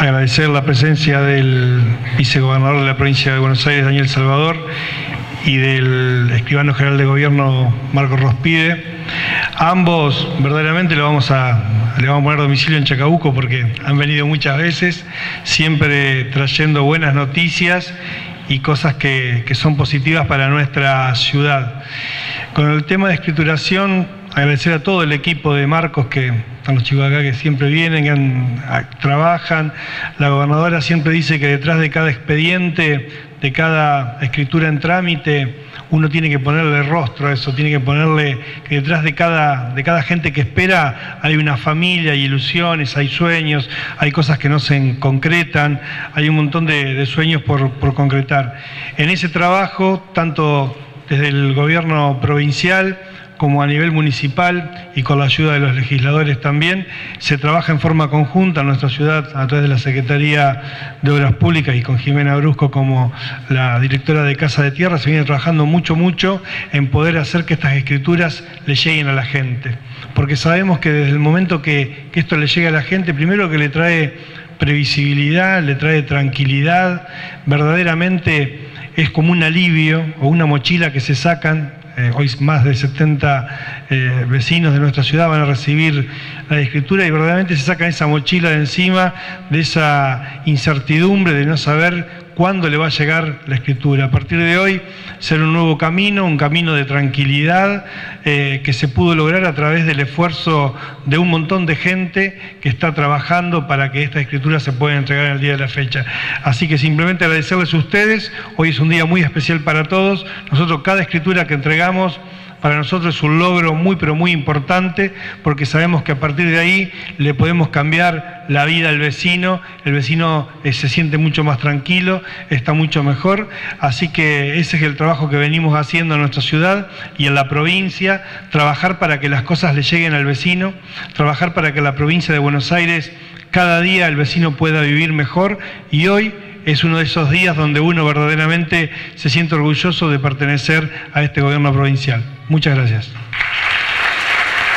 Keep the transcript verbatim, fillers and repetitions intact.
agradecer la presencia del vicegobernador de la provincia de Buenos Aires, Daniel Salvador, y del escribano general de gobierno, Marcos Rospide. A ambos verdaderamente le vamos a, le vamos a poner domicilio en Chacabuco porque han venido muchas veces, siempre trayendo buenas noticias y cosas que, que son positivas para nuestra ciudad. Con el tema de escrituración, agradecer a todo el equipo de Marcos, que están los chicos acá que siempre vienen, que han, a, trabajan. La gobernadora siempre dice que detrás de cada expediente, de cada escritura en trámite, uno tiene que ponerle rostro a eso, tiene que ponerle que detrás de cada, de cada gente que espera hay una familia, hay ilusiones, hay sueños, hay cosas que no se concretan, hay un montón de, de sueños por, por concretar. En ese trabajo, tanto desde el gobierno provincial como a nivel municipal y con la ayuda de los legisladores también, se trabaja en forma conjunta en nuestra ciudad a través de la Secretaría de Obras Públicas y con Jimena Brusco como la directora de Casa de Tierra. Se viene trabajando mucho, mucho en poder hacer que estas escrituras le lleguen a la gente, porque sabemos que desde el momento que, que esto le llegue a la gente, primero que le trae previsibilidad, le trae tranquilidad, verdaderamente es como un alivio o una mochila que se sacan. Eh, hoy más de setenta eh, vecinos de nuestra ciudad van a recibir la escritura y verdaderamente se sacan esa mochila de encima, de esa incertidumbre de no saber cuándo le va a llegar la escritura. A partir de hoy será un nuevo camino, un camino de tranquilidad eh, que se pudo lograr a través del esfuerzo de un montón de gente que está trabajando para que esta escritura se pueda entregar en el día de la fecha. Así que simplemente agradecerles a ustedes. Hoy es un día muy especial para todos. Nosotros cada escritura que entregamos para nosotros es un logro muy pero muy importante, porque sabemos que a partir de ahí le podemos cambiar la vida al vecino, el vecino eh, se siente mucho más tranquilo, está mucho mejor, así que ese es el trabajo que venimos haciendo en nuestra ciudad y en la provincia, trabajar para que las cosas le lleguen al vecino, trabajar para que la provincia de Buenos Aires cada día el vecino pueda vivir mejor, y hoy es uno de esos días donde uno verdaderamente se siente orgulloso de pertenecer a este gobierno provincial. Muchas gracias.